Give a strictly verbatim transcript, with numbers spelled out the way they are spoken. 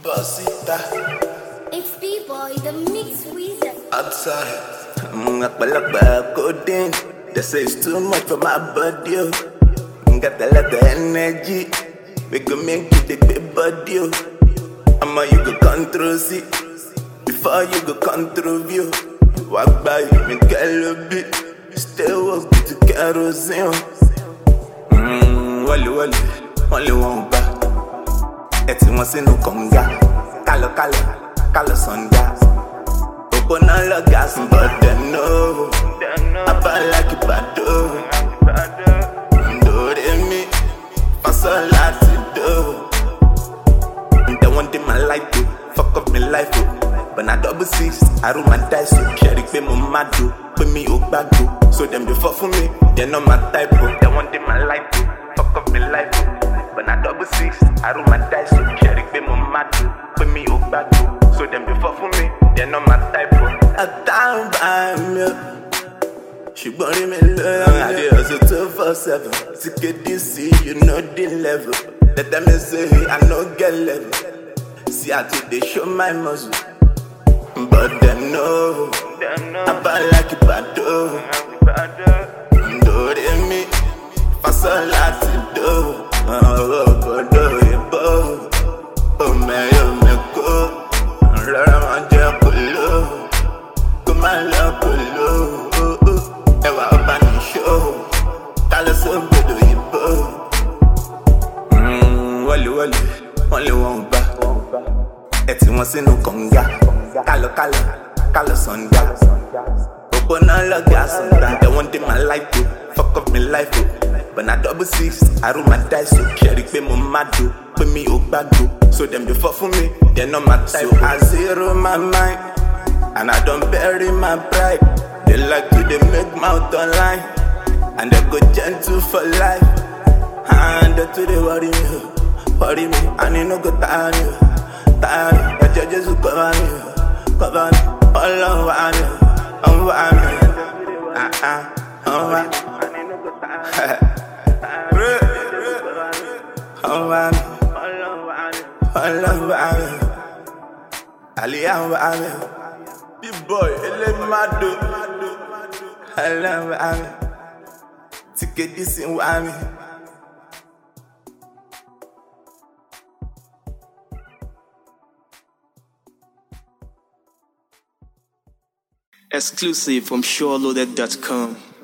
Basita. It's B-Boy, the mix wizard. Outside, I'm up a coding. They say it's too much for my body. Oh. Got a lot of energy. We can make it a big body. Oh. I'ma you go control C before you go control view. Walk by you, me girl a bit. Still walk with the kerosene. Mmm, wally wally, only one back. Eti wọ́n sínú kọ̀ǹga, kálọ̀ kálọ̀, kálọ̀ sọ̀ǹda. Òpónà lọ gas but dem know, abá like ìbàdó. Ndòrè mi, fásọ láti dó. They want in my life to fuck up my life oh. But na double six, I roll my dice oh. Sherry pay mo mad oh, pay me oh bad oh. So them they fuck for me, they not my type oh. They want in my life to fuck up my life oh. But na double six, I roll my dice oh. Sherry pay mo mad oh, pay me oh bad oh. So them they fuck for me, they not my type oh. A time by me, she bury me low. I did hustle two four seven. To get this, you know the level. Let them say I no get level. See how they show my muscle, but them know I bad like a bado. Do they me fast a lot to do. Oh, go do it, bo. Oh, me, oh, me, go. Rara manja polo, come on, love polo. Oh, oh, ever up on the show. Tell us some good do it, bo. Mmm, wally, wally, only one back. Eti wọ́n sínú kọ̀ǹga, kálọ̀ kálọ̀, kálọ̀ sọ̀ǹda. Òpónà lọ gas sọ̀ǹda. They want in my life to fuck up my life oh. But na double six, I roll my dice oh. Sherry pay mo mad oh, pay me oh bad oh. So them they fuck for me, they not my type. So I zero my mind, and I don't bury my pride. They like to they make mouth online, and they go gentle for life. And they to they worry me, worry me, and they no go tire me. Tire, but you just cover me, cover me. All over me, over me. Ah ah, over me. Over me, all over me. Ali over me. Big boy, ele mado. All over me. Ticket this in with me. Exclusive from SureLoaded dot com.